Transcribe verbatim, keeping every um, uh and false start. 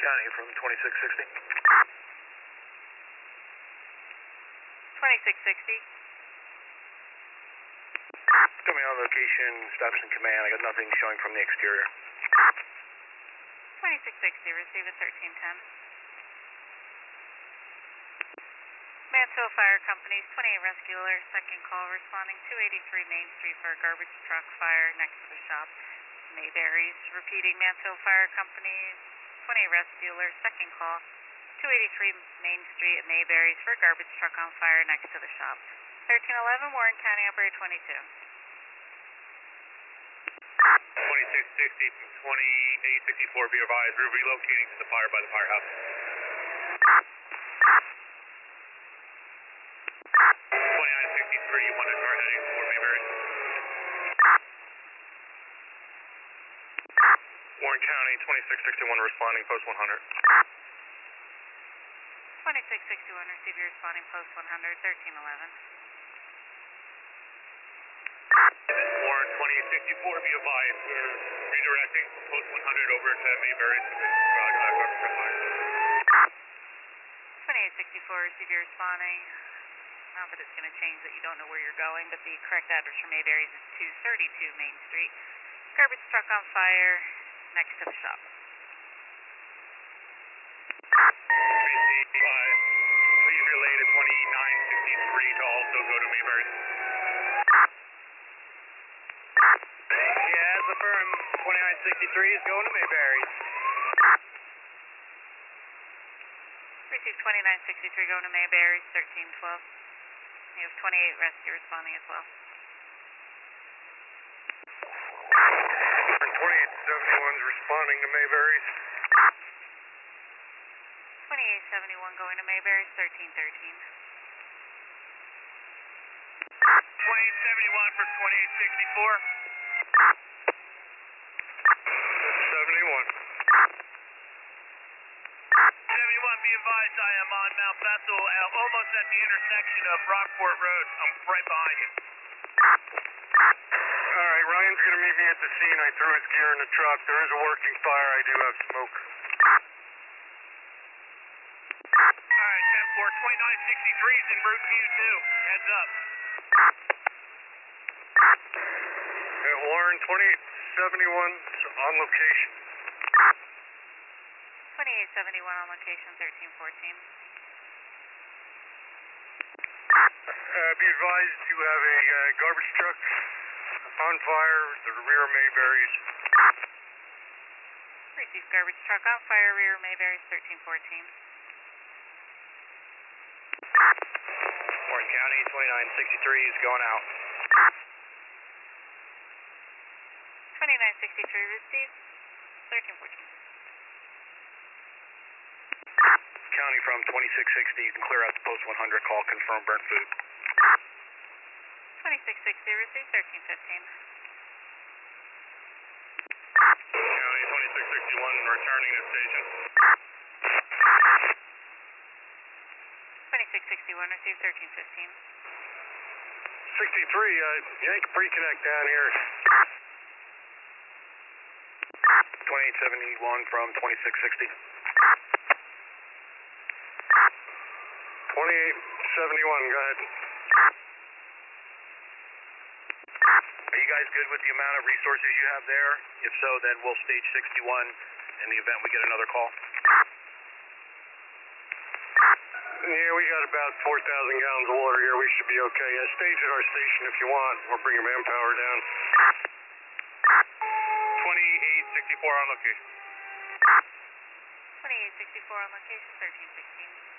County from twenty-six sixty. twenty-six sixty. Coming on location, stops in command. I got nothing showing from the exterior. twenty-six sixty, receive at thirteen ten. Mansfield Fire Company's twenty-eight Rescue Alert, second call responding two eighty-three Main Street for a garbage truck fire next to the shop. Mayberry's repeating Mansfield Fire Company's twenty-eight Rescue Alert, second call two eighty-three Main Street at Mayberry's for a garbage truck on fire next to the shop. thirteen eleven Warren County Operator twenty-two. twenty-six sixty from twenty-eight sixty-four, be advised, we're relocating to the fire by the firehouse. twenty-nine sixty-three, you want to start heading for Mayberry? Warren County, twenty-six sixty-one responding, post one hundred. twenty-six sixty-one, receive your responding post one hundred, thirteen eleven. Warren twenty-eight sixty-four, be advised, we're redirecting post one hundred over to Mayberry. twenty-eight sixty-four, receive your responding. Not that it's going to change that you don't know where you're going, but the correct address for Mayberry's is two thirty-two Main Street. Garbage truck on fire next to the shop. Receive, uh, please relay to twenty-nine sixty-three to also go to Mayberry. Yeah, as affirmed, twenty-nine sixty-three is going to Mayberry. Receive twenty-nine sixty-three going to Mayberry's, thirteen twelve. You have twenty-eight rescue responding as well. twenty-eight seventy-one is responding to Mayberry's. twenty-eight seventy-one going to Mayberry's, thirteen thirteen. twenty-eight seventy-one for twenty-eight sixty-four. seventy-one. seventy-one, be advised, I am on Mount Bethel, uh, almost at the intersection of Rockport Road. I'm right behind you. All right, Ryan's going to meet me at the scene. I threw his gear in the truck. There is a working fire. I do have smoke. All right, ten four, twenty-nine sixty-three is en route to you, too. Heads up. Hey, Warren, twenty-eight seventy-one on location. twenty-eight seventy-one on location, thirteen fourteen. Uh, be advised, you have a uh, garbage truck on fire, the rear Mayberry's. Receive garbage truck on fire, rear Mayberry's, thirteen fourteen. Warren County, twenty-nine sixty-three is going out. twenty-nine sixty-three received, thirteen fourteen. County from twenty-six sixty, you can clear out the post one hundred call, confirm burnt food. twenty-six sixty received, thirteen fifteen. County twenty-six sixty-one, returning to station. twenty-six sixty-one received, thirteen fifteen. sixty-three, uh, yank pre-connect down here. twenty-eight seventy-one from twenty-six sixty. twenty-eight seventy-one, go ahead. Are you guys good with the amount of resources you have there? If so, then we'll stage sixty-one in the event we get another call. Yeah, we got about four thousand gallons of water here. We should be okay. Yeah, stage at our station if you want. We'll bring your manpower down. twenty-eight sixty-four on location. twenty-eight sixty-four on location, thirteen sixteen.